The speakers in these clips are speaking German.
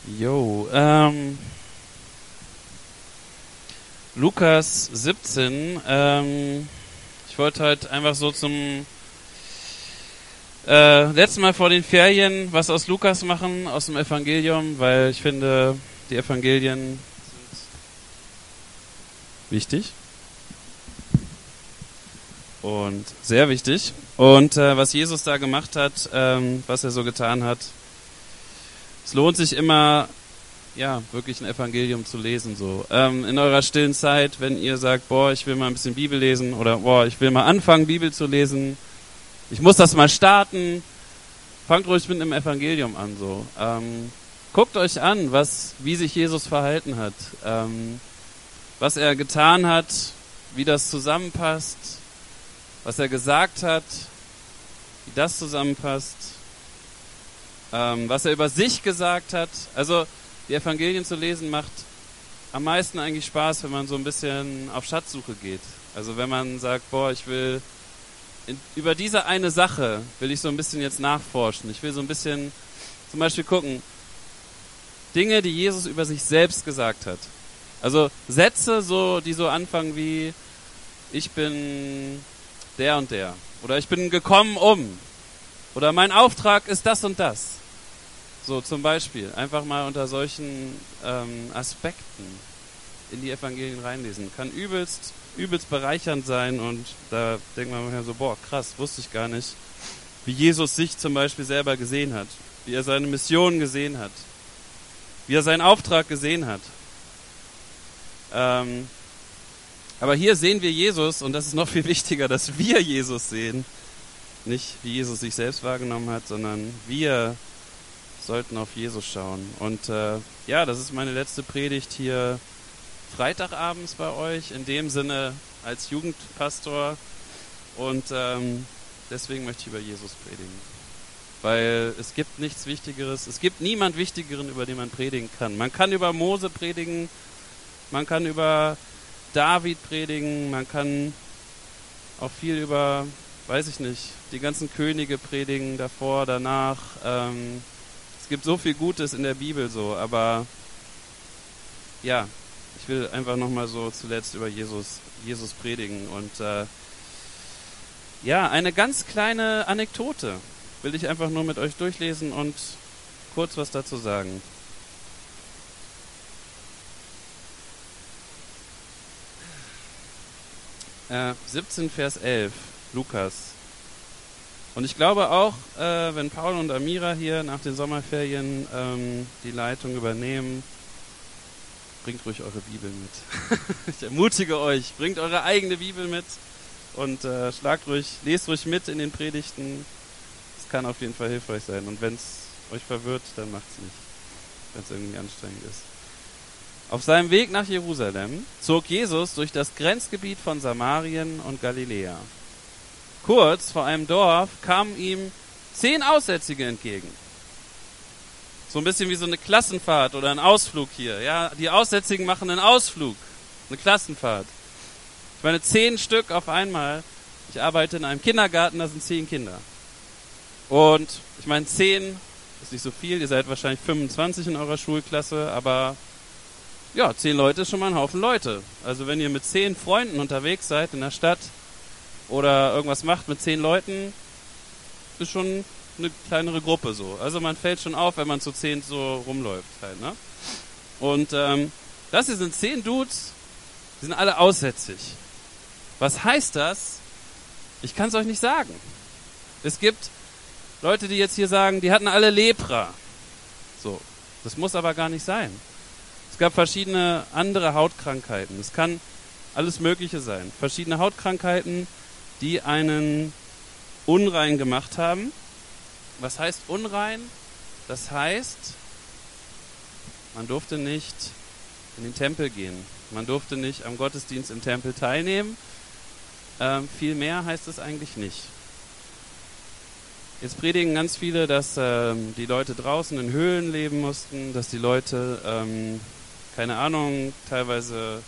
Jo, Lukas 17. Ich wollte halt einfach so zum letzten Mal vor den Ferien was aus Lukas machen, aus dem Evangelium, weil ich finde, die Evangelien sind wichtig und sehr wichtig. Und was Jesus da gemacht hat, was er so getan hat, es lohnt sich immer, ja, wirklich ein Evangelium zu lesen, so. In eurer stillen Zeit, wenn ihr sagt, boah, ich will mal ein bisschen Bibel lesen oder boah, ich will mal anfangen, Bibel zu lesen, ich muss das mal starten, fangt ruhig mit einem Evangelium an, so. Guckt euch an, wie sich Jesus verhalten hat, was er getan hat, wie das zusammenpasst, was er gesagt hat, wie das zusammenpasst, was er über sich gesagt hat. Also die Evangelien zu lesen macht am meisten eigentlich Spaß, wenn man so ein bisschen auf Schatzsuche geht. Also wenn man sagt, boah, ich will über diese eine Sache will ich so ein bisschen jetzt nachforschen. Ich will so ein bisschen zum Beispiel gucken, Dinge, die Jesus über sich selbst gesagt hat. Also Sätze, die so anfangen wie, ich bin der und der. Oder ich bin gekommen um. Oder mein Auftrag ist das und das. So zum Beispiel. Einfach mal unter solchen Aspekten in die Evangelien reinlesen. Kann übelst bereichernd sein, und da denkt man manchmal so, boah, krass, wusste ich gar nicht, wie Jesus sich zum Beispiel selber gesehen hat. Wie er seine Mission gesehen hat. Wie er seinen Auftrag gesehen hat. Aber hier sehen wir Jesus, und das ist noch viel wichtiger, dass wir Jesus sehen. Nicht, wie Jesus sich selbst wahrgenommen hat, sondern wir sollten auf Jesus schauen. Und ja, das ist meine letzte Predigt hier Freitagabends bei euch, in dem Sinne als Jugendpastor. Und deswegen möchte ich über Jesus predigen. Weil es gibt nichts Wichtigeres, es gibt niemand Wichtigeren, über den man predigen kann. Man kann über Mose predigen, man kann über David predigen, man kann auch viel über, weiß ich nicht, die ganzen Könige predigen, davor, danach. Es gibt so viel Gutes in der Bibel so, aber ja, ich will einfach nochmal so zuletzt über Jesus predigen. Und ja, eine ganz kleine Anekdote will ich einfach nur mit euch durchlesen und kurz was dazu sagen. Äh, 17 Vers 11, Lukas. Und ich glaube auch, wenn Paul und Amira hier nach den Sommerferien die Leitung übernehmen, bringt ruhig eure Bibel mit. Ich ermutige euch, bringt eure eigene Bibel mit und lest ruhig mit in den Predigten. Es kann auf jeden Fall hilfreich sein. Und wenn es euch verwirrt, dann macht's nicht, wenn es irgendwie anstrengend ist. Auf seinem Weg nach Jerusalem zog Jesus durch das Grenzgebiet von Samarien und Galiläa. Kurz vor einem Dorf kamen ihm 10 Aussätzige entgegen. So ein bisschen wie so eine Klassenfahrt oder ein Ausflug hier. Ja, die Aussätzigen machen einen Ausflug, eine Klassenfahrt. Ich meine, 10 Stück auf einmal. Ich arbeite in einem Kindergarten, da sind 10 Kinder. Und ich meine, 10 ist nicht so viel. Ihr seid wahrscheinlich 25 in eurer Schulklasse, aber ja, 10 Leute ist schon mal ein Haufen Leute. Also wenn ihr mit 10 Freunden unterwegs seid in der Stadt oder irgendwas macht mit 10 Leuten, ist schon eine kleinere Gruppe so. Also man fällt schon auf, wenn man zu 10 so rumläuft halt, ne? Und das hier sind 10 Dudes, die sind alle aussätzig. Was heißt das? Ich kann es euch nicht sagen. Es gibt Leute, die jetzt hier sagen, die hatten alle Lepra. So, das muss aber gar nicht sein. Es gab verschiedene andere Hautkrankheiten. Es kann alles Mögliche sein. Verschiedene Hautkrankheiten, die einen unrein gemacht haben. Was heißt unrein? Das heißt, man durfte nicht in den Tempel gehen. Man durfte nicht am Gottesdienst im Tempel teilnehmen. Viel mehr heißt es eigentlich nicht. Jetzt predigen ganz viele, dass die Leute draußen in Höhlen leben mussten, dass die Leute, keine Ahnung, teilweise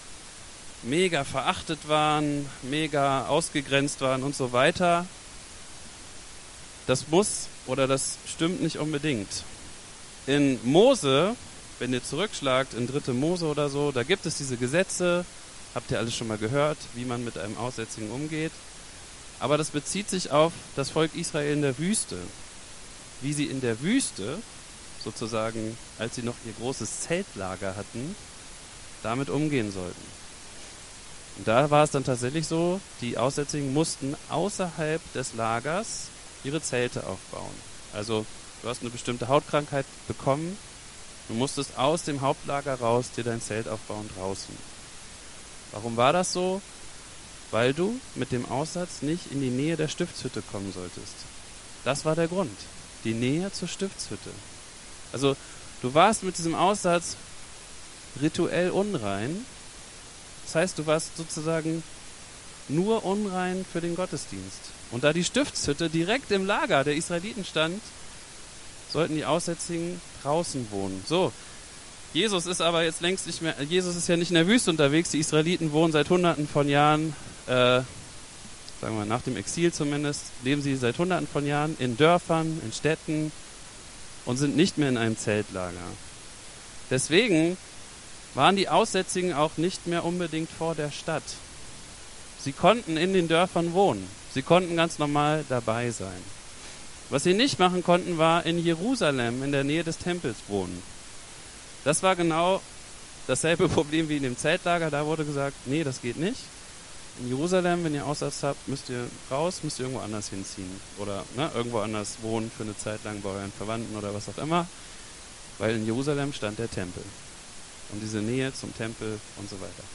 mega verachtet waren, mega ausgegrenzt waren und so weiter. Das muss oder das stimmt nicht unbedingt. In Mose, wenn ihr zurückschlagt in 3. Mose oder so, da gibt es diese Gesetze, habt ihr alles schon mal gehört, wie man mit einem Aussätzigen umgeht. Aber das bezieht sich auf das Volk Israel in der Wüste. Wie sie in der Wüste, sozusagen, als sie noch ihr großes Zeltlager hatten, damit umgehen sollten. Und da war es dann tatsächlich so, die Aussätzigen mussten außerhalb des Lagers ihre Zelte aufbauen. Also du hast eine bestimmte Hautkrankheit bekommen, du musstest aus dem Hauptlager raus dir dein Zelt aufbauen draußen. Warum war das so? Weil du mit dem Aussatz nicht in die Nähe der Stiftshütte kommen solltest. Das war der Grund. Die Nähe zur Stiftshütte. Also du warst mit diesem Aussatz rituell unrein. Das heißt, du warst sozusagen nur unrein für den Gottesdienst. Und da die Stiftshütte direkt im Lager der Israeliten stand, sollten die Aussätzigen draußen wohnen. So, Jesus ist aber jetzt längst nicht mehr, Jesus ist ja nicht in der Wüste unterwegs, die Israeliten wohnen seit Hunderten von Jahren, sagen wir nach dem Exil zumindest, leben sie seit Hunderten von Jahren in Dörfern, in Städten und sind nicht mehr in einem Zeltlager. Deswegen waren die Aussätzigen auch nicht mehr unbedingt vor der Stadt. Sie konnten in den Dörfern wohnen. Sie konnten ganz normal dabei sein. Was sie nicht machen konnten, war in Jerusalem, in der Nähe des Tempels wohnen. Das war genau dasselbe Problem wie in dem Zeltlager. Da wurde gesagt, nee, das geht nicht. In Jerusalem, wenn ihr Aussatz habt, müsst ihr raus, müsst ihr irgendwo anders hinziehen. Oder irgendwo anders wohnen für eine Zeit lang bei euren Verwandten oder was auch immer. Weil in Jerusalem stand der Tempel. Und diese Nähe zum Tempel und so weiter.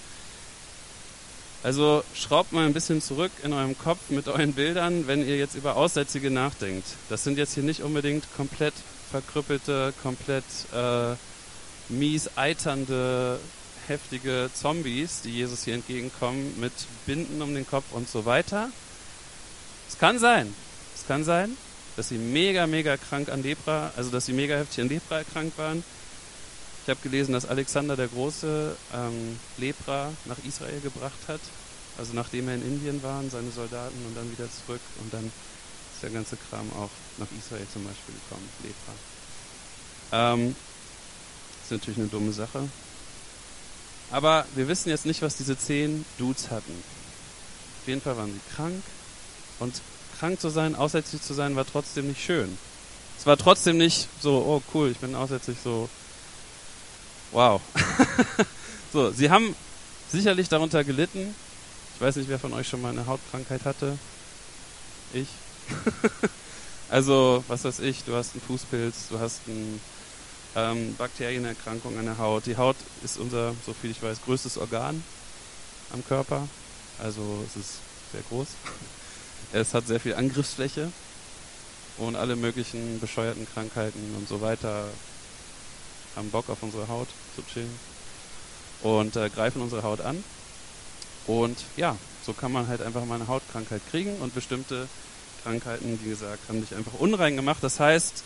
Also schraubt mal ein bisschen zurück in eurem Kopf mit euren Bildern, wenn ihr jetzt über Aussätzige nachdenkt. Das sind jetzt hier nicht unbedingt komplett verkrüppelte, komplett mies eiternde, heftige Zombies, die Jesus hier entgegenkommen, mit Binden um den Kopf und so weiter. Es kann sein, dass sie mega krank an Lepra, also dass sie mega heftig an Lepra erkrankt waren. Ich habe gelesen, dass Alexander der Große Lepra nach Israel gebracht hat. Also nachdem er in Indien war, seine Soldaten und dann wieder zurück. Und dann ist der ganze Kram auch nach Israel zum Beispiel gekommen, Lepra. Ist natürlich eine dumme Sache. Aber wir wissen jetzt nicht, was diese 10 Dudes hatten. Auf jeden Fall waren sie krank. Und krank zu sein, aussätzlich zu sein, war trotzdem nicht schön. Es war trotzdem nicht so, oh cool, ich bin aussätzlich, so wow. So, sie haben sicherlich darunter gelitten. Ich weiß nicht, wer von euch schon mal eine Hautkrankheit hatte. Ich. Also, was weiß ich, du hast einen Fußpilz, du hast eine Bakterienerkrankung an der Haut. Die Haut ist unser, so viel ich weiß, größtes Organ am Körper. Also es ist sehr groß. Es hat sehr viel Angriffsfläche und alle möglichen bescheuerten Krankheiten und so weiter haben Bock auf unsere Haut zu chillen und greifen unsere Haut an. Und ja, so kann man halt einfach mal eine Hautkrankheit kriegen und bestimmte Krankheiten, wie gesagt, haben dich einfach unrein gemacht. Das heißt,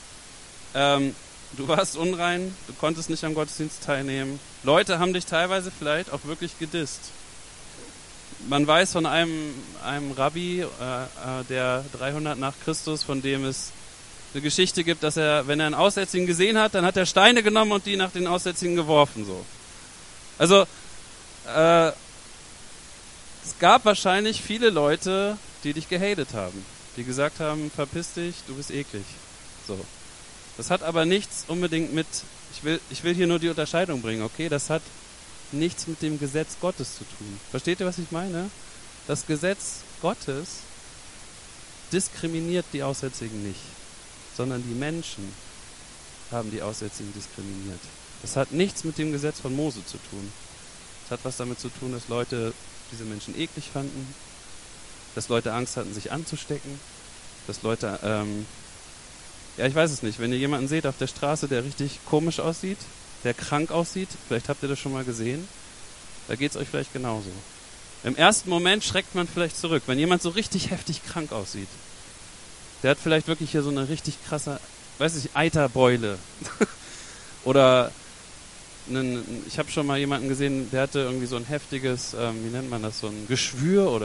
du warst unrein, du konntest nicht am Gottesdienst teilnehmen. Leute haben dich teilweise vielleicht auch wirklich gedisst. Man weiß von einem Rabbi, der 300 nach Christus, von dem es eine Geschichte gibt, dass er, wenn er einen Aussätzigen gesehen hat, dann hat er Steine genommen und die nach den Aussätzigen geworfen. So. Also es gab wahrscheinlich viele Leute, die dich gehatet haben, die gesagt haben, verpiss dich, du bist eklig. So. Das hat aber nichts unbedingt mit, ich will hier nur die Unterscheidung bringen, okay? Das hat nichts mit dem Gesetz Gottes zu tun. Versteht ihr, was ich meine? Das Gesetz Gottes diskriminiert die Aussätzigen nicht, sondern die Menschen haben die Aussätzigen diskriminiert. Das hat nichts mit dem Gesetz von Mose zu tun. Es hat was damit zu tun, dass Leute diese Menschen eklig fanden, dass Leute Angst hatten, sich anzustecken, dass Leute, ja, ich weiß es nicht, wenn ihr jemanden seht auf der Straße, der richtig komisch aussieht, der krank aussieht, vielleicht habt ihr das schon mal gesehen, da geht es euch vielleicht genauso. Im ersten Moment schreckt man vielleicht zurück, wenn jemand so richtig heftig krank aussieht. Der hat vielleicht wirklich hier so eine richtig krasse, weiß ich, Eiterbeule. Oder ich habe schon mal jemanden gesehen, der hatte irgendwie so ein heftiges, wie nennt man das, so ein Geschwür oder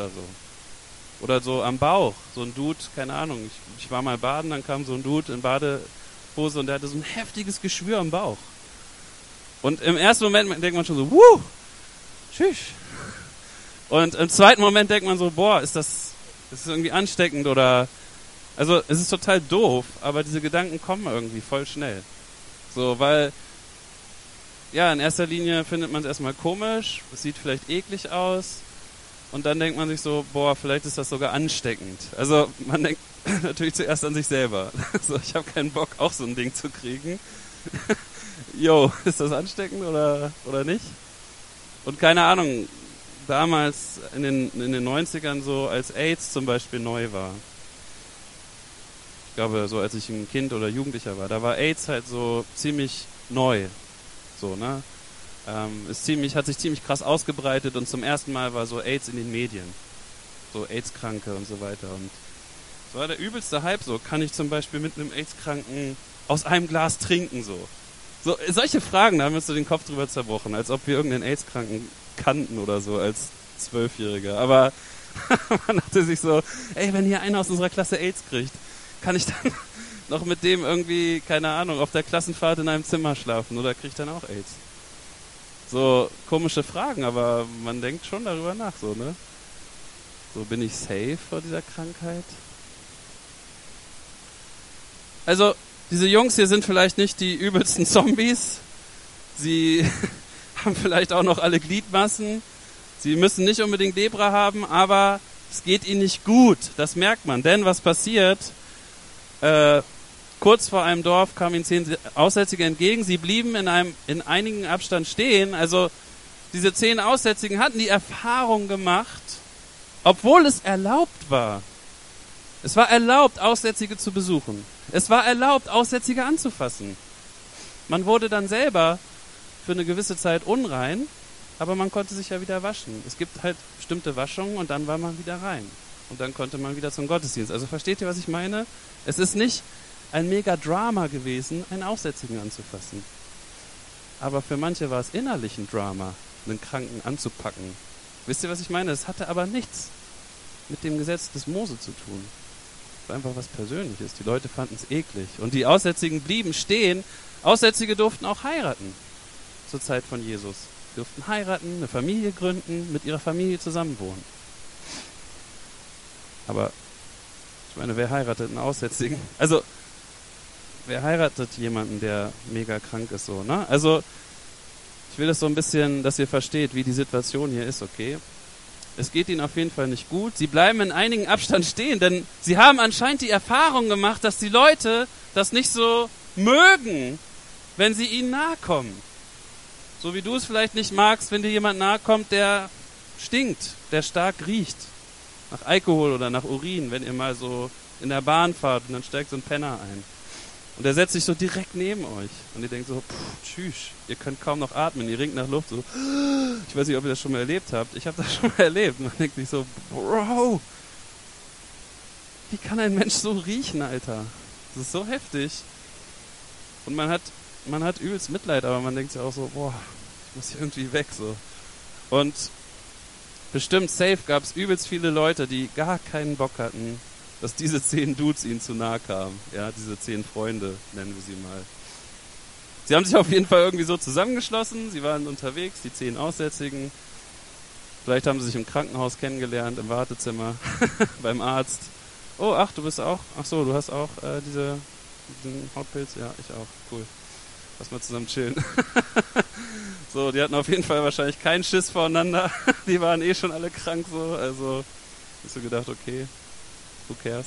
so. Oder so am Bauch, so ein Dude, keine Ahnung. Ich war mal baden, dann kam so ein Dude in Strumpfhose und der hatte so ein heftiges Geschwür am Bauch. Und im ersten Moment denkt man schon so, wuh, tschüss. Und im zweiten Moment denkt man so, boah, ist das irgendwie ansteckend oder, also es ist total doof, aber diese Gedanken kommen irgendwie voll schnell. So, weil, ja, in erster Linie findet man es erstmal komisch, es sieht vielleicht eklig aus und dann denkt man sich so, boah, vielleicht ist das sogar ansteckend. Also man denkt natürlich zuerst an sich selber. So, ich habe keinen Bock, auch so ein Ding zu kriegen. Jo, ist das ansteckend oder nicht? Und keine Ahnung, damals in den 90ern so, als AIDS zum Beispiel neu war. Ich glaube, so als ich ein Kind oder Jugendlicher war, da war AIDS halt so ziemlich neu. So, ne? Hat sich ziemlich krass ausgebreitet und zum ersten Mal war so AIDS in den Medien. So AIDS-Kranke und so weiter. Und so war der übelste Hype so. Kann ich zum Beispiel mit einem AIDS-Kranken aus einem Glas trinken so? So, solche Fragen, da haben wir uns so den Kopf drüber zerbrochen, als ob wir irgendeinen AIDS-Kranken kannten oder so als 12-Jähriger. Aber man dachte sich so, ey, wenn hier einer aus unserer Klasse AIDS kriegt, kann ich dann noch mit dem irgendwie, keine Ahnung, auf der Klassenfahrt in einem Zimmer schlafen oder kriegt dann auch AIDS? So komische Fragen, aber man denkt schon darüber nach, so, ne? So, bin ich safe vor dieser Krankheit? Also, diese Jungs hier sind vielleicht nicht die übelsten Zombies. Sie haben vielleicht auch noch alle Gliedmassen. Sie müssen nicht unbedingt Lepra haben, aber es geht ihnen nicht gut. Das merkt man. Denn was passiert? Kurz vor einem Dorf kamen ihnen 10 Aussätzige entgegen. Sie blieben in einigen Abstand stehen. Also diese 10 Aussätzigen hatten die Erfahrung gemacht, obwohl es erlaubt war. Es war erlaubt, Aussätzige zu besuchen. Es war erlaubt, Aussätzige anzufassen. Man wurde dann selber für eine gewisse Zeit unrein, aber man konnte sich ja wieder waschen. Es gibt halt bestimmte Waschungen und dann war man wieder rein. Und dann konnte man wieder zum Gottesdienst. Also versteht ihr, was ich meine? Es ist nicht ein Mega-Drama gewesen, einen Aussätzigen anzufassen. Aber für manche war es innerlich ein Drama, einen Kranken anzupacken. Wisst ihr, was ich meine? Es hatte aber nichts mit dem Gesetz des Mose zu tun. Es war einfach was Persönliches. Die Leute fanden es eklig. Und die Aussätzigen blieben stehen. Aussätzige durften auch heiraten zur Zeit von Jesus. Sie durften heiraten, eine Familie gründen, mit ihrer Familie zusammenwohnen. Aber ich meine, wer heiratet einen Aussätzigen? Also, wer heiratet jemanden, der mega krank ist so, ne? Also, ich will das so ein bisschen, dass ihr versteht, wie die Situation hier ist, okay? Es geht ihnen auf jeden Fall nicht gut. Sie bleiben in einigen Abstand stehen, denn sie haben anscheinend die Erfahrung gemacht, dass die Leute das nicht so mögen, wenn sie ihnen nahe kommen. So wie du es vielleicht nicht magst, wenn dir jemand nahe kommt, der stinkt, der stark riecht. Nach Alkohol oder nach Urin, wenn ihr mal so in der Bahn fahrt und dann steigt so ein Penner ein. Und der setzt sich so direkt neben euch. Und ihr denkt so, tschüss, ihr könnt kaum noch atmen, ihr ringt nach Luft. So. Ich weiß nicht, ob ihr das schon mal erlebt habt. Ich habe das schon mal erlebt. Man denkt sich so, Bro, wie kann ein Mensch so riechen, Alter? Das ist so heftig. Und man hat übelst Mitleid, aber man denkt sich auch so, boah, ich muss hier irgendwie weg. So. Und bestimmt safe gab es übelst viele Leute, die gar keinen Bock hatten, dass diese 10 Dudes ihnen zu nahe kamen. Ja, diese 10 Freunde, nennen wir sie mal. Sie haben sich auf jeden Fall irgendwie so zusammengeschlossen. Sie waren unterwegs, die 10 Aussätzigen. Vielleicht haben sie sich im Krankenhaus kennengelernt, im Wartezimmer, beim Arzt. Oh, ach, du bist auch, ach so, du hast auch diesen Hautpilz? Ja, ich auch, cool. Lass mal zusammen chillen. So, die hatten auf jeden Fall wahrscheinlich keinen Schiss voreinander. Die waren eh schon alle krank so, also hast du gedacht, okay, who cares?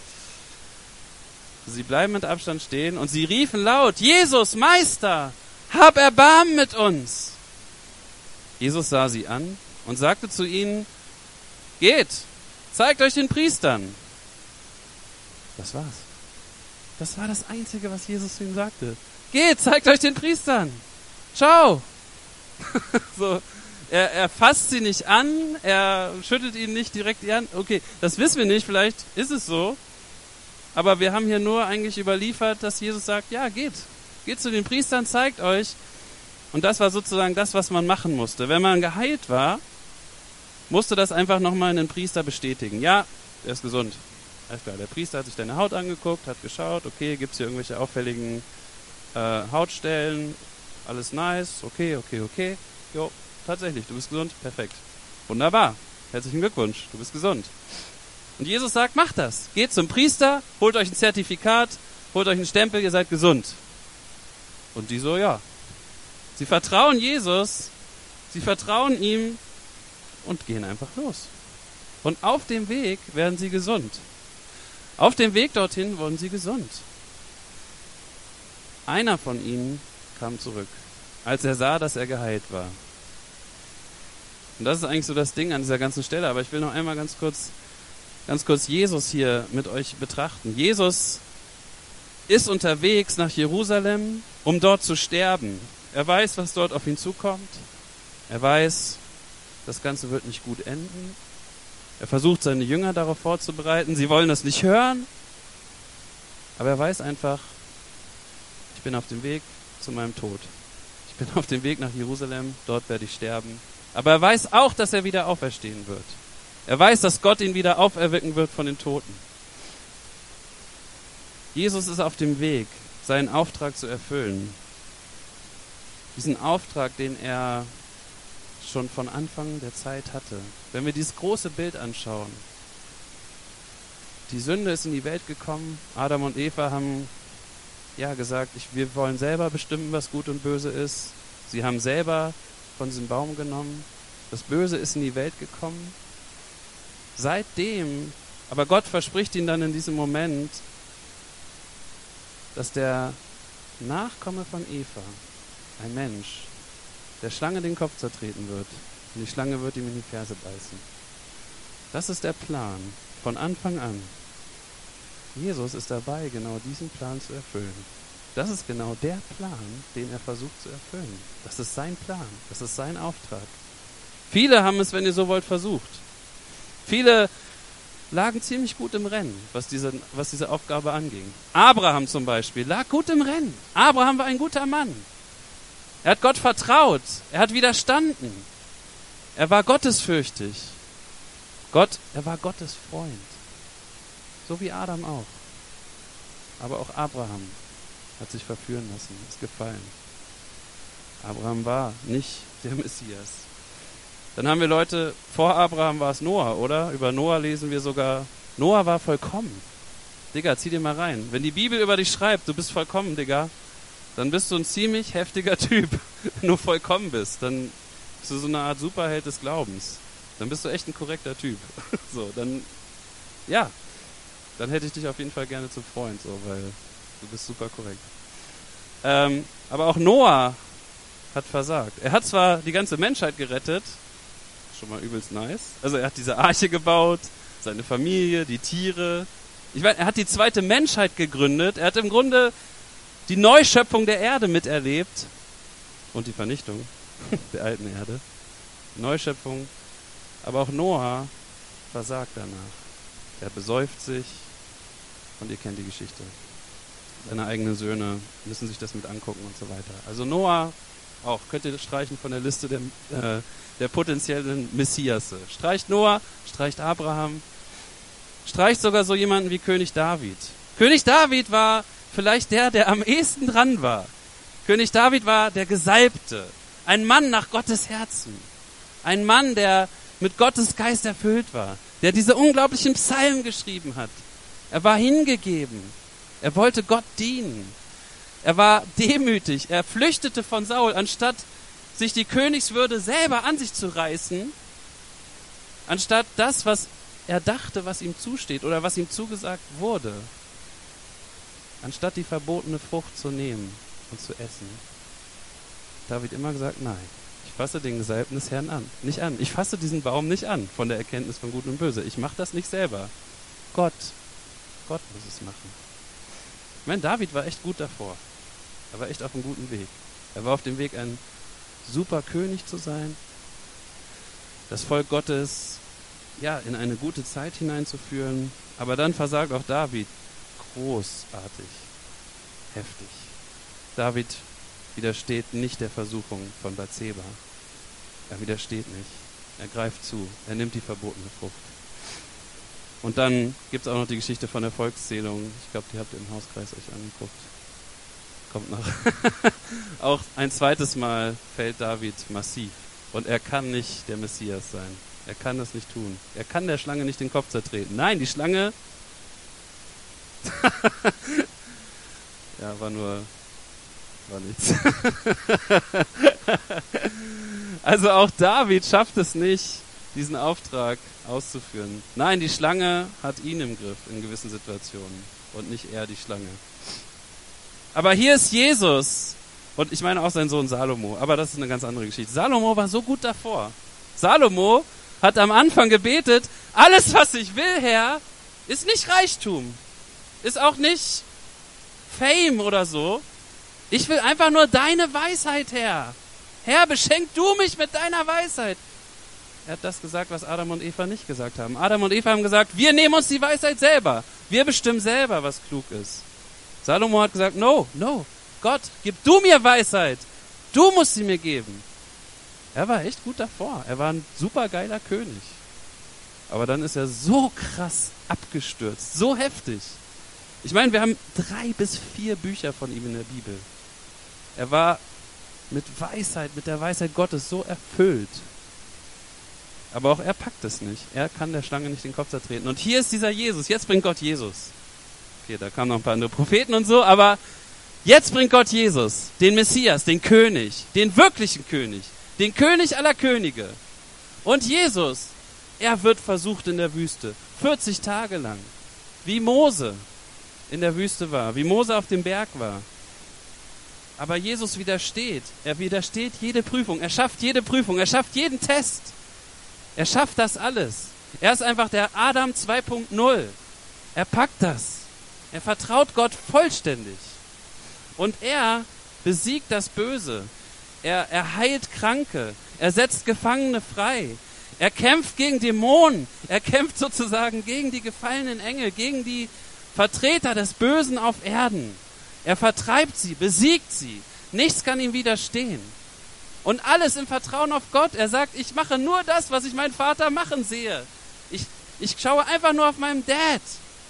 Sie bleiben mit Abstand stehen und sie riefen laut, Jesus, Meister, hab Erbarmen mit uns. Jesus sah sie an und sagte zu ihnen, geht, zeigt euch den Priestern. Das war's. Das war das Einzige, was Jesus zu ihnen sagte. Geht, zeigt euch den Priestern. Ciao. So, er fasst sie nicht an, er schüttelt ihnen nicht direkt die Hand. Okay, das wissen wir nicht, vielleicht ist es so. Aber wir haben hier nur eigentlich überliefert, dass Jesus sagt, ja, geht zu den Priestern, zeigt euch. Und das war sozusagen das, was man machen musste. Wenn man geheilt war, musste das einfach nochmal einen Priester bestätigen. Ja, er ist gesund. Alles klar, der Priester hat sich deine Haut angeguckt, hat geschaut, okay, gibt es hier irgendwelche auffälligen Hautstellen, alles nice, okay. Jo, tatsächlich, du bist gesund, perfekt. Wunderbar, herzlichen Glückwunsch, du bist gesund. Und Jesus sagt, macht das. Geht zum Priester, holt euch ein Zertifikat, holt euch einen Stempel, ihr seid gesund. Und die so, ja. Sie vertrauen Jesus, sie vertrauen ihm und gehen einfach los. Und auf dem Weg werden sie gesund. Auf dem Weg dorthin wurden sie gesund. Einer von ihnen kam zurück, als er sah, dass er geheilt war. Und das ist eigentlich so das Ding an dieser ganzen Stelle. Aber ich will noch einmal ganz kurz Jesus hier mit euch betrachten. Jesus ist unterwegs nach Jerusalem, um dort zu sterben. Er weiß, was dort auf ihn zukommt. Er weiß, das Ganze wird nicht gut enden. Er versucht, seine Jünger darauf vorzubereiten. Sie wollen das nicht hören. Aber er weiß einfach, ich bin auf dem Weg zu meinem Tod. Ich bin auf dem Weg nach Jerusalem, dort werde ich sterben. Aber er weiß auch, dass er wieder auferstehen wird. Er weiß, dass Gott ihn wieder auferwecken wird von den Toten. Jesus ist auf dem Weg, seinen Auftrag zu erfüllen. Diesen Auftrag, den er schon von Anfang der Zeit hatte. Wenn wir dieses große Bild anschauen. Die Sünde ist in die Welt gekommen. Adam und Eva haben gesagt, wir wollen selber bestimmen, was gut und böse ist. Sie haben selber von diesem Baum genommen. Das Böse ist in die Welt gekommen. Seitdem, aber Gott verspricht ihnen dann in diesem Moment, dass der Nachkomme von Eva, ein Mensch, der Schlange den Kopf zertreten wird. Und die Schlange wird ihm in die Ferse beißen. Das ist der Plan von Anfang an. Jesus ist dabei, genau diesen Plan zu erfüllen. Das ist genau der Plan, den er versucht zu erfüllen. Das ist sein Plan, das ist sein Auftrag. Viele haben es, wenn ihr so wollt, versucht. Viele lagen ziemlich gut im Rennen, was diese Aufgabe anging. Abraham zum Beispiel lag gut im Rennen. Abraham war ein guter Mann. Er hat Gott vertraut. Er hat widerstanden. Er war gottesfürchtig. Er war Gottes Freund. So wie Adam auch. Aber auch Abraham hat sich verführen lassen, ist gefallen. Abraham war nicht der Messias. Dann haben wir Leute, vor Abraham war es Noah, oder? Über Noah lesen wir sogar, Noah war vollkommen. Digga, zieh dir mal rein. Wenn die Bibel über dich schreibt, du bist vollkommen, Digga, dann bist du ein ziemlich heftiger Typ. Wenn du vollkommen bist, dann bist du so eine Art Superheld des Glaubens. Dann bist du echt ein korrekter Typ. Dann hätte ich dich auf jeden Fall gerne zum Freund, weil du bist super korrekt. Aber auch Noah hat versagt. Er hat zwar die ganze Menschheit gerettet, schon mal übelst nice. Also er hat diese Arche gebaut, seine Familie, die Tiere. Er hat die zweite Menschheit gegründet. Er hat im Grunde die Neuschöpfung der Erde miterlebt und die Vernichtung der alten Erde. Neuschöpfung. Aber auch Noah versagt danach. Er besäuft sich und ihr kennt die Geschichte. Seine eigenen Söhne müssen sich das mit angucken und so weiter. Also Noah auch, könnt ihr streichen von der Liste der potenziellen Messiasse. Streicht Noah, streicht Abraham, streicht sogar so jemanden wie König David. König David war vielleicht der am ehesten dran war. König David war der Gesalbte, ein Mann nach Gottes Herzen. Ein Mann, der mit Gottes Geist erfüllt war, der diese unglaublichen Psalmen geschrieben hat. Er war hingegeben. Er wollte Gott dienen. Er war demütig. Er flüchtete von Saul, anstatt sich die Königswürde selber an sich zu reißen, anstatt das, was er dachte, was ihm zusteht oder was ihm zugesagt wurde, anstatt die verbotene Frucht zu nehmen und zu essen. David immer gesagt, nein, ich fasse den Gesalbten des Herrn nicht an. Ich fasse diesen Baum nicht an von der Erkenntnis von Gut und Böse. Ich mache das nicht selber. Gott muss es machen. Ich meine, David war echt gut davor. Er war echt auf einem guten Weg. Er war auf dem Weg, ein super König zu sein, das Volk Gottes in eine gute Zeit hineinzuführen. Aber dann versagt auch David großartig, heftig. David widersteht nicht der Versuchung von Bathseba. Er widersteht nicht. Er greift zu. Er nimmt die verbotene Frucht. Und dann gibt es auch noch die Geschichte von der Volkszählung. Ich glaube, die habt ihr im Hauskreis euch angeguckt. Kommt noch. Auch ein zweites Mal fällt David massiv. Und er kann nicht der Messias sein. Er kann das nicht tun. Er kann der Schlange nicht den Kopf zertreten. Nein, die Schlange... ja, war nichts. Also auch David schafft es nicht, diesen Auftrag auszuführen. Nein, die Schlange hat ihn im Griff in gewissen Situationen und nicht er die Schlange. Aber hier ist Jesus und ich meine auch sein Sohn Salomo, aber das ist eine ganz andere Geschichte. Salomo war so gut davor. Salomo hat am Anfang gebetet, alles was ich will, Herr, ist nicht Reichtum, ist auch nicht Fame oder so. Ich will einfach nur deine Weisheit, Herr. Herr, beschenk du mich mit deiner Weisheit. Er hat das gesagt, was Adam und Eva nicht gesagt haben. Adam und Eva haben gesagt, wir nehmen uns die Weisheit selber. Wir bestimmen selber, was klug ist. Salomo hat gesagt, no, Gott, gib du mir Weisheit. Du musst sie mir geben. Er war echt gut davor. Er war ein supergeiler König. Aber dann ist er so krass abgestürzt, so heftig. Ich meine, wir haben 3 bis 4 Bücher von ihm in der Bibel. Er war mit der Weisheit Gottes so erfüllt. Aber auch er packt es nicht. Er kann der Schlange nicht den Kopf zertreten. Und hier ist dieser Jesus. Jetzt bringt Gott Jesus. Okay, da kamen noch ein paar andere Propheten und so, aber jetzt bringt Gott Jesus, den Messias, den König, den wirklichen König, den König aller Könige. Und Jesus, er wird versucht in der Wüste, 40 Tage lang, wie Mose in der Wüste war, wie Mose auf dem Berg war. Aber Jesus widersteht. Er widersteht jede Prüfung. Er schafft jede Prüfung. Er schafft jeden Test. Er schafft das alles. Er ist einfach der Adam 2.0. Er packt das. Er vertraut Gott vollständig. Und er besiegt das Böse. Er heilt Kranke. Er setzt Gefangene frei. Er kämpft gegen Dämonen. Er kämpft sozusagen gegen die gefallenen Engel, gegen die Vertreter des Bösen auf Erden. Er vertreibt sie, besiegt sie. Nichts kann ihm widerstehen. Und alles im Vertrauen auf Gott. Er sagt, ich mache nur das, was ich meinen Vater machen sehe. Ich schaue einfach nur auf meinen Dad.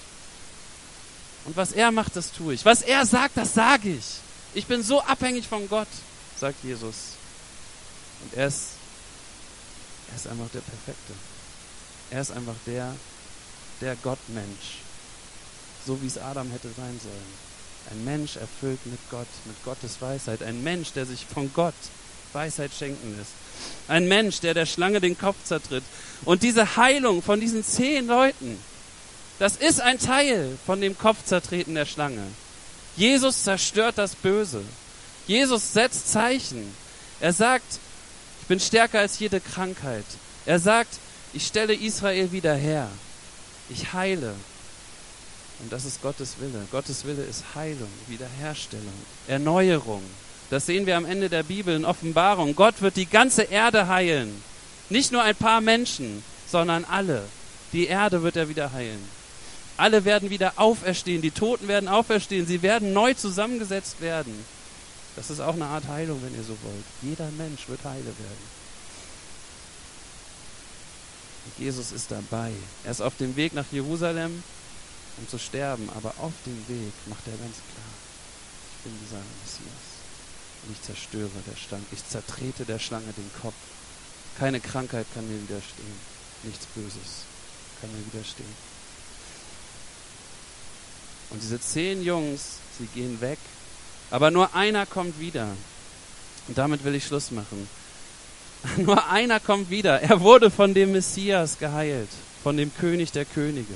Und was er macht, das tue ich. Was er sagt, das sage ich. Ich bin so abhängig von Gott, sagt Jesus. Und er ist einfach der Perfekte. Er ist einfach der Gottmensch. So wie es Adam hätte sein sollen. Ein Mensch erfüllt mit Gott, mit Gottes Weisheit. Ein Mensch, der sich von Gott Weisheit schenken lässt. Ein Mensch, der der Schlange den Kopf zertritt. Und diese Heilung von diesen 10 Leuten, das ist ein Teil von dem Kopfzertreten der Schlange. Jesus zerstört das Böse. Jesus setzt Zeichen. Er sagt, ich bin stärker als jede Krankheit. Er sagt, ich stelle Israel wieder her. Ich heile. Und das ist Gottes Wille. Gottes Wille ist Heilung, Wiederherstellung, Erneuerung. Das sehen wir am Ende der Bibel in Offenbarung. Gott wird die ganze Erde heilen. Nicht nur ein paar Menschen, sondern alle. Die Erde wird er wieder heilen. Alle werden wieder auferstehen. Die Toten werden auferstehen. Sie werden neu zusammengesetzt werden. Das ist auch eine Art Heilung, wenn ihr so wollt. Jeder Mensch wird heile werden. Und Jesus ist dabei. Er ist auf dem Weg nach Jerusalem, um zu sterben, aber auf dem Weg macht er ganz klar, ich bin dieser Messias und ich zerstöre ich zertrete der Schlange den Kopf. Keine Krankheit kann mir widerstehen, nichts Böses kann mir widerstehen. Und diese 10 Jungs, sie gehen weg, aber nur einer kommt wieder. Und damit will ich Schluss machen. Nur einer kommt wieder. Er wurde von dem Messias geheilt, von dem König der Könige.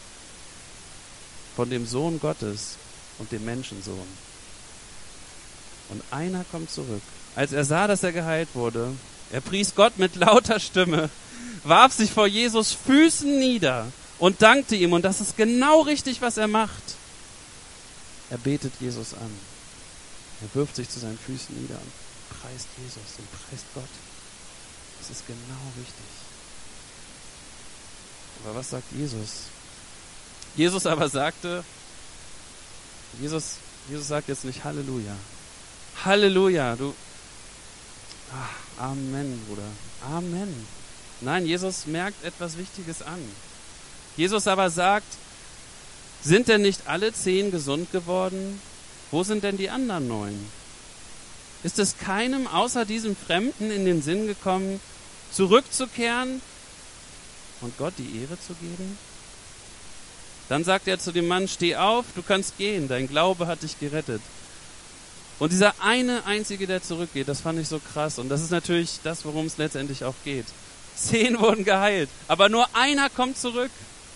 Von dem Sohn Gottes und dem Menschensohn. Und einer kommt zurück. Als er sah, dass er geheilt wurde, er pries Gott mit lauter Stimme, warf sich vor Jesus Füßen nieder und dankte ihm. Und das ist genau richtig, was er macht. Er betet Jesus an. Er wirft sich zu seinen Füßen nieder und preist Jesus und preist Gott. Das ist genau richtig. Aber was sagt Jesus? Jesus sagt jetzt nicht Halleluja. Halleluja, Amen, Bruder. Amen. Nein, Jesus merkt etwas Wichtiges an. Jesus aber sagt, sind denn nicht alle 10 gesund geworden? Wo sind denn die anderen 9? Ist es keinem außer diesem Fremden in den Sinn gekommen, zurückzukehren und Gott die Ehre zu geben? Dann sagt er zu dem Mann, steh auf, du kannst gehen, dein Glaube hat dich gerettet. Und dieser eine Einzige, der zurückgeht, das fand ich so krass. Und das ist natürlich das, worum es letztendlich auch geht. 10 wurden geheilt, aber nur einer kommt zurück.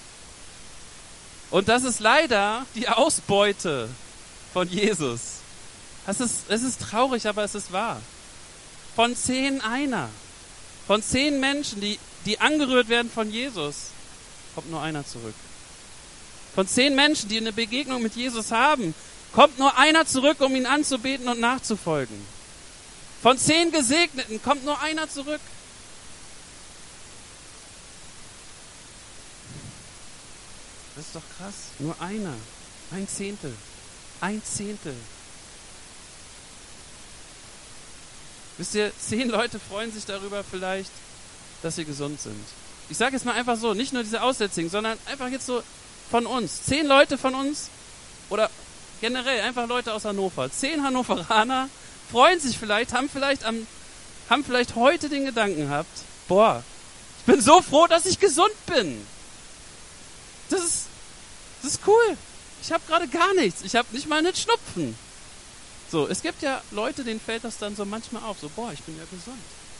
Und das ist leider die Ausbeute von Jesus. Es ist traurig, aber es ist wahr. Von 10 einer. Von 10 Menschen, die angerührt werden von Jesus, kommt nur einer zurück. Von 10 Menschen, die eine Begegnung mit Jesus haben, kommt nur einer zurück, um ihn anzubeten und nachzufolgen. Von 10 Gesegneten kommt nur einer zurück. Das ist doch krass. Nur einer. 1/10. 1/10. Wisst ihr, 10 Leute freuen sich darüber vielleicht, dass sie gesund sind. Ich sage jetzt mal einfach so, nicht nur diese Aussätzigen, sondern einfach jetzt so von uns. 10 Leute von uns oder generell einfach Leute aus Hannover. 10 Hannoveraner freuen sich vielleicht, haben vielleicht heute den Gedanken gehabt, boah, ich bin so froh, dass ich gesund bin. Das ist cool. Ich habe gerade gar nichts. Ich habe nicht mal einen Schnupfen. So, es gibt ja Leute, denen fällt das dann so manchmal auf. So, boah, ich bin ja gesund.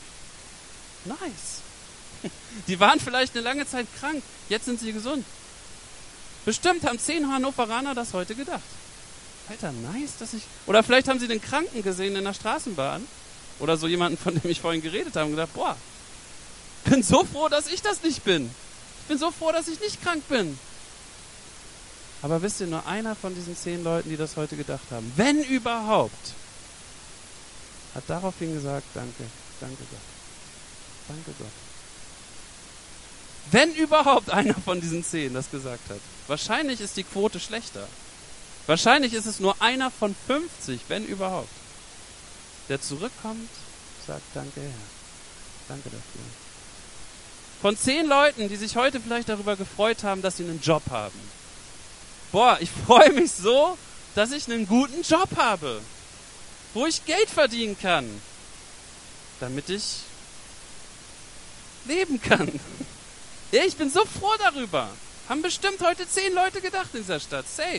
Nice. Die waren vielleicht eine lange Zeit krank. Jetzt sind sie gesund. Bestimmt haben 10 Hannoveraner das heute gedacht. Alter, nice, oder vielleicht haben sie den Kranken gesehen in der Straßenbahn. Oder so jemanden, von dem ich vorhin geredet habe und gedacht, boah, ich bin so froh, dass ich das nicht bin. Ich bin so froh, dass ich nicht krank bin. Aber wisst ihr, nur einer von diesen 10 Leuten, die das heute gedacht haben, wenn überhaupt, hat daraufhin gesagt, danke Gott. Danke Gott. Wenn überhaupt einer von diesen 10 das gesagt hat. Wahrscheinlich ist die Quote schlechter. Wahrscheinlich ist es nur einer von 50, wenn überhaupt, der zurückkommt, sagt, danke Herr. Danke dafür. Von 10 Leuten, die sich heute vielleicht darüber gefreut haben, dass sie einen Job haben. Boah, ich freue mich so, dass ich einen guten Job habe, wo ich Geld verdienen kann, damit ich leben kann. Ja, ich bin so froh darüber. Haben bestimmt heute 10 Leute gedacht in dieser Stadt. Safe.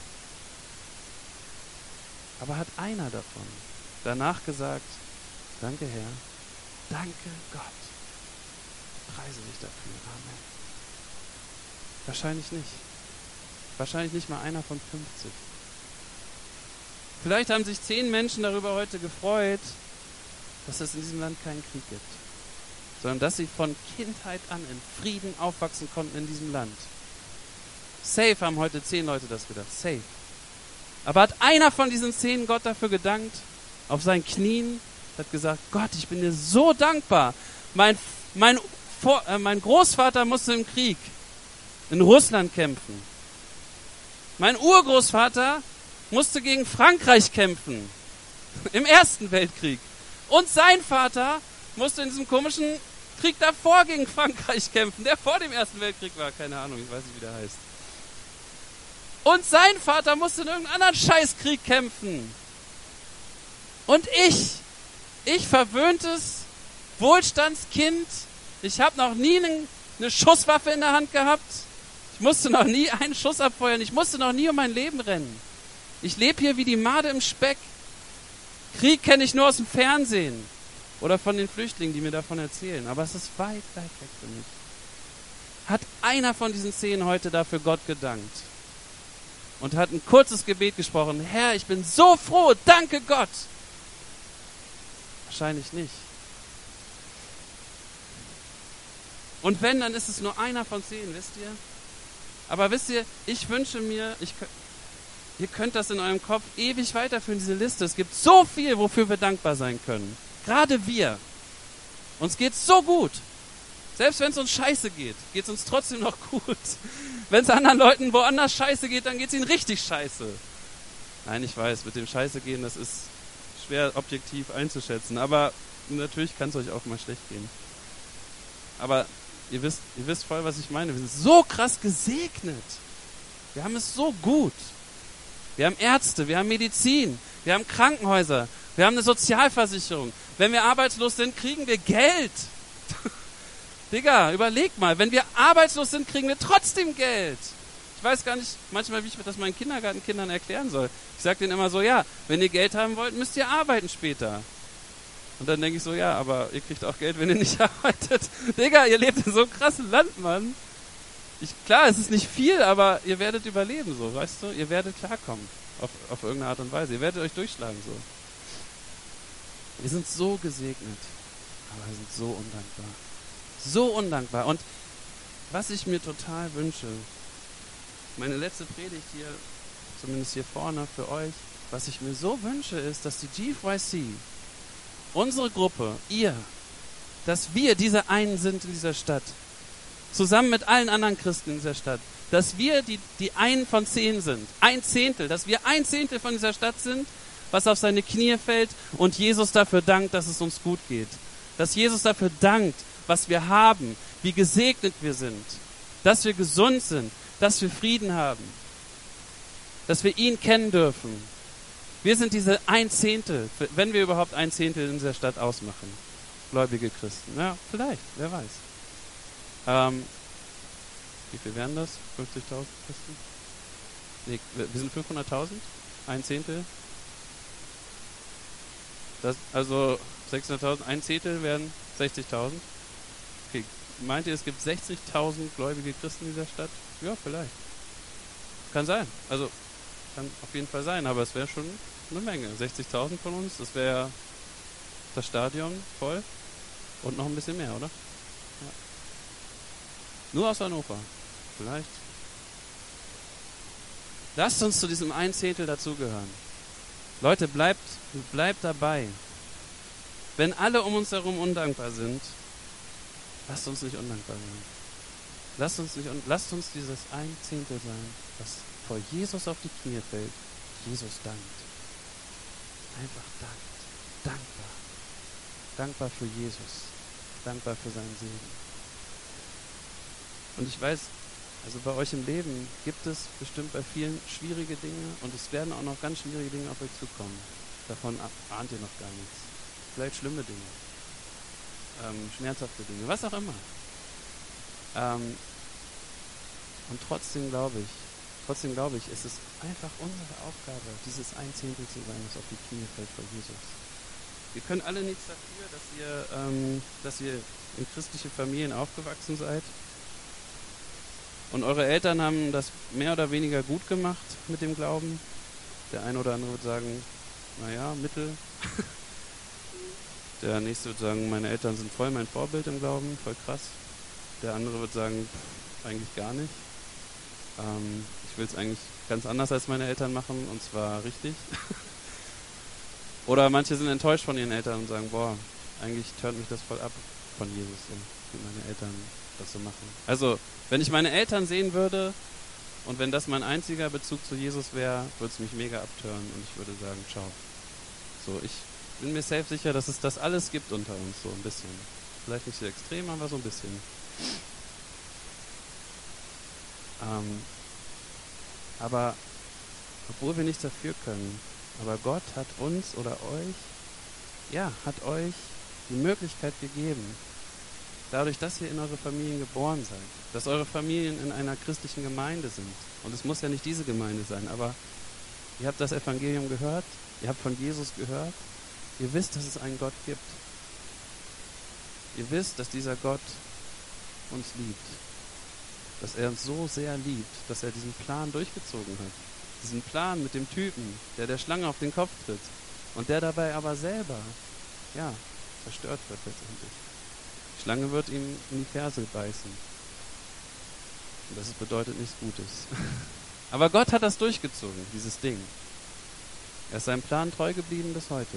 Aber hat einer davon danach gesagt, danke Herr, danke Gott. Preise dich dafür. Amen. Wahrscheinlich nicht. Wahrscheinlich nicht mal einer von 50. Vielleicht haben sich 10 Menschen darüber heute gefreut, dass es in diesem Land keinen Krieg gibt, sondern dass sie von Kindheit an in Frieden aufwachsen konnten in diesem Land. Safe haben heute 10 Leute das gedacht. Safe. Aber hat einer von diesen 10 Gott dafür gedankt, auf seinen Knien, hat gesagt, Gott, ich bin dir so dankbar. Mein Großvater musste im Krieg in Russland kämpfen. Mein Urgroßvater musste gegen Frankreich kämpfen, im Ersten Weltkrieg. Und sein Vater musste in diesem komischen Krieg davor gegen Frankreich kämpfen, der vor dem Ersten Weltkrieg war. Keine Ahnung, ich weiß nicht, wie der heißt. Und sein Vater musste in irgendeinem anderen Scheißkrieg kämpfen. Und ich verwöhntes Wohlstandskind, ich habe noch nie eine Schusswaffe in der Hand gehabt. Ich musste noch nie einen Schuss abfeuern. Ich musste noch nie um mein Leben rennen. Ich lebe hier wie die Made im Speck. Krieg kenne ich nur aus dem Fernsehen oder von den Flüchtlingen, die mir davon erzählen. Aber es ist weit, weit weg für mich. Hat einer von diesen 10 heute dafür Gott gedankt und hat ein kurzes Gebet gesprochen. Herr, ich bin so froh. Danke Gott. Wahrscheinlich nicht. Und wenn, dann ist es nur einer von 10, wisst ihr? Aber wisst ihr, ich wünsche mir, ihr könnt das in eurem Kopf ewig weiterführen, diese Liste. Es gibt so viel, wofür wir dankbar sein können. Gerade wir. Uns geht's so gut. Selbst wenn es uns scheiße geht, geht's uns trotzdem noch gut. Wenn es anderen Leuten woanders scheiße geht, dann geht's ihnen richtig scheiße. Nein, ich weiß, mit dem Scheiße gehen, das ist schwer objektiv einzuschätzen. Aber natürlich kann es euch auch mal schlecht gehen. Aber ihr wisst voll, was ich meine. Wir sind so krass gesegnet. Wir haben es so gut. Wir haben Ärzte, wir haben Medizin, wir haben Krankenhäuser, wir haben eine Sozialversicherung. Wenn wir arbeitslos sind, kriegen wir Geld. Digga, überleg mal, wenn wir arbeitslos sind, kriegen wir trotzdem Geld. Ich weiß gar nicht manchmal, wie ich das meinen Kindergartenkindern erklären soll. Ich sage denen immer so, ja, wenn ihr Geld haben wollt, müsst ihr arbeiten später. Und dann denke ich so, ja, aber ihr kriegt auch Geld, wenn ihr nicht arbeitet. Digga, ihr lebt in so einem krassen Land, Mann. Klar, es ist nicht viel, aber ihr werdet überleben, so, weißt du? Ihr werdet klarkommen, auf irgendeine Art und Weise. Ihr werdet euch durchschlagen, so. Wir sind so gesegnet, aber wir sind so undankbar. So undankbar. Und was ich mir total wünsche, meine letzte Predigt hier, zumindest hier vorne für euch, was ich mir so wünsche, ist, dass die GFYC, unsere Gruppe, ihr, dass wir diese einen sind in dieser Stadt, zusammen mit allen anderen Christen in dieser Stadt, dass wir die einen von 10 sind, 1/10, dass wir 1/10 von dieser Stadt sind, was auf seine Knie fällt und Jesus dafür dankt, dass es uns gut geht. Dass Jesus dafür dankt, was wir haben, wie gesegnet wir sind, dass wir gesund sind, dass wir Frieden haben, dass wir ihn kennen dürfen. Wir sind diese 1/10, wenn wir überhaupt 1/10 in dieser Stadt ausmachen, gläubige Christen. Ja, vielleicht, wer weiß. Wie viel wären das? 50.000 Christen? Nee, wir sind 500.000? 1/10? Also 600.000, 1/10 wären 60.000. Okay, meint ihr, es gibt 60.000 gläubige Christen in dieser Stadt? Ja, vielleicht. Kann sein. Also, kann auf jeden Fall sein, aber es wäre schon eine Menge. 60.000 von uns, das wäre das Stadion voll und noch ein bisschen mehr, oder? Ja. Nur aus Hannover. Vielleicht. Lasst uns zu diesem 1/10 dazugehören. Leute, bleibt dabei. Wenn alle um uns herum undankbar sind, lasst uns nicht undankbar sein. Lasst uns dieses 1/10 sein, das vor Jesus auf die Knie fällt, Jesus dankt. Einfach dankt. Dankbar. Dankbar für Jesus. Dankbar für seinen Segen. Und ich weiß, also bei euch im Leben gibt es bestimmt bei vielen schwierige Dinge und es werden auch noch ganz schwierige Dinge auf euch zukommen. Davon ahnt ihr noch gar nichts. Vielleicht schlimme Dinge, schmerzhafte Dinge, was auch immer. Und trotzdem glaube ich, es ist einfach unsere Aufgabe, dieses 1/10 zu sein, das auf die Knie fällt vor Jesus. Ihr könnt alle nichts dafür, dass ihr in christliche Familien aufgewachsen seid. Und eure Eltern haben das mehr oder weniger gut gemacht mit dem Glauben. Der eine oder andere wird sagen, naja, mittel. Der nächste wird sagen, meine Eltern sind voll mein Vorbild im Glauben, voll krass. Der andere wird sagen, eigentlich gar nicht. Ich will es eigentlich ganz anders als meine Eltern machen, und zwar richtig. Oder manche sind enttäuscht von ihren Eltern und sagen, boah, eigentlich turnt mich das voll ab von Jesus, so, wie meine Eltern das so machen. Also, wenn ich meine Eltern sehen würde und wenn das mein einziger Bezug zu Jesus wäre, würde es mich mega abtören und ich würde sagen, ciao. So, ich bin mir safe sicher, dass es das alles gibt unter uns, so ein bisschen. Vielleicht nicht so extrem, aber so ein bisschen. Aber obwohl wir nichts dafür können, aber Gott hat uns oder euch, hat euch die Möglichkeit gegeben, dadurch, dass ihr in eure Familien geboren seid, dass eure Familien in einer christlichen Gemeinde sind. Und es muss ja nicht diese Gemeinde sein, aber ihr habt das Evangelium gehört, ihr habt von Jesus gehört, ihr wisst, dass es einen Gott gibt. Ihr wisst, dass dieser Gott uns liebt, dass er uns so sehr liebt, dass er diesen Plan durchgezogen hat. Diesen Plan mit dem Typen, der Schlange auf den Kopf tritt und der dabei aber selber, zerstört wird letztendlich. Die Schlange wird ihm in die Ferse beißen. Und das bedeutet nichts Gutes. Aber Gott hat das durchgezogen, dieses Ding. Er ist seinem Plan treu geblieben bis heute.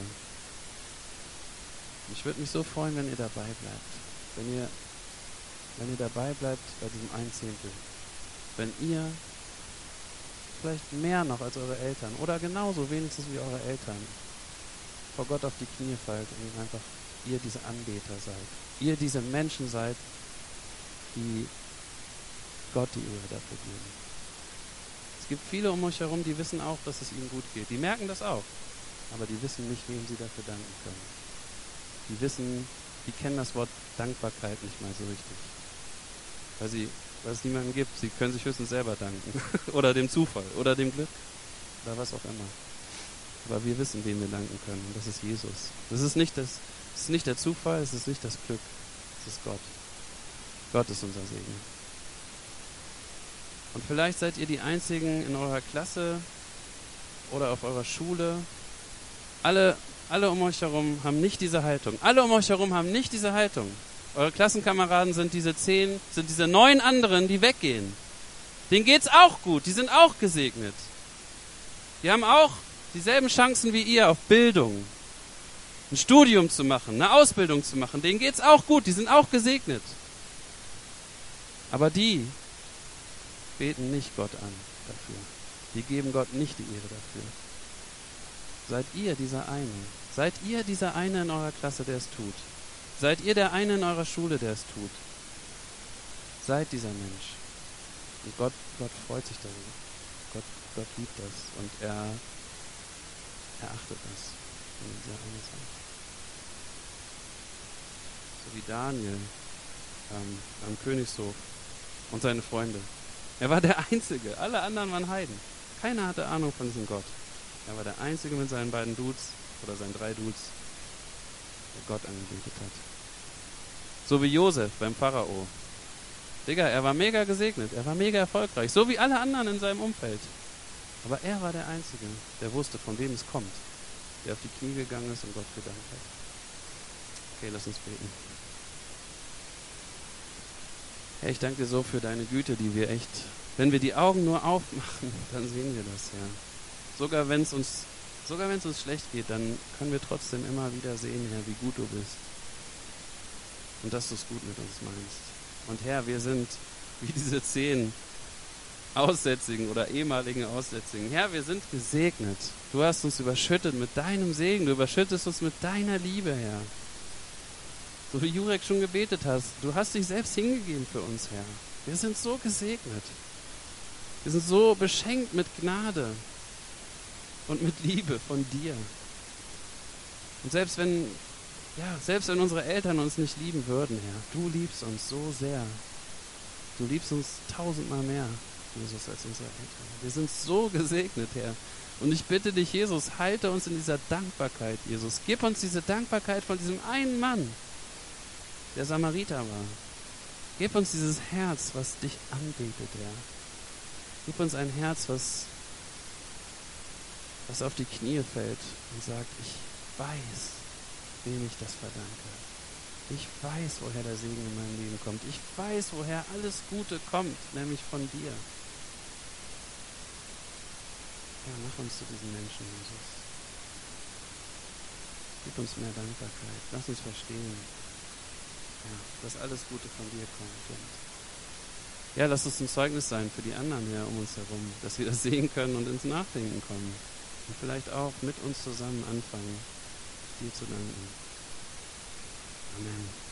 Ich würde mich so freuen, wenn ihr dabei bleibt. Wenn ihr dabei bleibt bei diesem 1/10. Wenn ihr vielleicht mehr noch als eure Eltern oder genauso wenigstens wie eure Eltern vor Gott auf die Knie fallt und einfach ihr diese Anbeter seid. Ihr diese Menschen seid, die Gott die Ehre dafür geben. Es gibt viele um euch herum, die wissen auch, dass es ihnen gut geht. Die merken das auch, aber die wissen nicht, wem sie dafür danken können. Die kennen das Wort Dankbarkeit nicht mal so richtig. Weil es niemanden gibt. Sie können sich höchstens selber danken. Oder dem Zufall. Oder dem Glück. Oder was auch immer. Aber wir wissen, wem wir danken können. Und das ist Jesus. Das ist nicht der Zufall, es ist nicht das Glück. Es ist Gott. Gott ist unser Segen. Und vielleicht seid ihr die Einzigen in eurer Klasse oder auf eurer Schule. Alle um euch herum haben nicht diese Haltung. Alle um euch herum haben nicht diese Haltung. Eure Klassenkameraden sind diese 9 anderen, die weggehen. Denen geht's auch gut, die sind auch gesegnet. Die haben auch dieselben Chancen wie ihr auf Bildung, ein Studium zu machen, eine Ausbildung zu machen. Denen geht's auch gut, die sind auch gesegnet. Aber die beten nicht Gott an dafür. Die geben Gott nicht die Ehre dafür. Seid ihr dieser eine? Seid ihr dieser eine in eurer Klasse, der es tut? Seid ihr der eine in eurer Schule, der es tut? Seid dieser Mensch. Und Gott freut sich darüber. Gott liebt das und er achtet das, wenn ihr dieser eine seid. So wie Daniel am Königshof und seine Freunde. Er war der Einzige. Alle anderen waren Heiden. Keiner hatte Ahnung von diesem Gott. Er war der Einzige mit seinen 3 Dudes, der Gott angebetet hat. So wie Josef beim Pharao. Digga, er war mega gesegnet, er war mega erfolgreich, so wie alle anderen in seinem Umfeld. Aber er war der Einzige, der wusste, von wem es kommt, der auf die Knie gegangen ist und Gott gedankt hat. Okay, lass uns beten. Herr, ich danke dir so für deine Güte, die wir echt, wenn wir die Augen nur aufmachen, dann sehen wir das, Herr. Sogar wenn es uns schlecht geht, dann können wir trotzdem immer wieder sehen, Herr, wie gut du bist. Und dass du es gut mit uns meinst. Und Herr, wir sind wie diese 10 Aussätzigen oder ehemaligen Aussätzigen. Herr, wir sind gesegnet. Du hast uns überschüttet mit deinem Segen. Du überschüttest uns mit deiner Liebe, Herr. So wie Jurek schon gebetet hast. Du hast dich selbst hingegeben für uns, Herr. Wir sind so gesegnet. Wir sind so beschenkt mit Gnade und mit Liebe von dir. Und selbst wenn unsere Eltern uns nicht lieben würden, Herr, du liebst uns so sehr. Du liebst uns 1000-mal mehr, Jesus, als unsere Eltern. Wir sind so gesegnet, Herr. Und ich bitte dich, Jesus, halte uns in dieser Dankbarkeit, Jesus. Gib uns diese Dankbarkeit von diesem einen Mann, der Samariter war. Gib uns dieses Herz, was dich anbetet, Herr. Gib uns ein Herz, was auf die Knie fällt und sagt, ich weiß, wem ich das verdanke. Ich weiß, woher der Segen in meinem Leben kommt. Ich weiß, woher alles Gute kommt, nämlich von dir. Ja, mach uns zu diesen Menschen, Jesus. Gib uns mehr Dankbarkeit. Lass uns verstehen, ja, dass alles Gute von dir kommt. Und ja, lass uns ein Zeugnis sein für die anderen hier um uns herum, dass wir das sehen können und ins Nachdenken kommen. Und vielleicht auch mit uns zusammen anfangen, dir zu danken. Amen.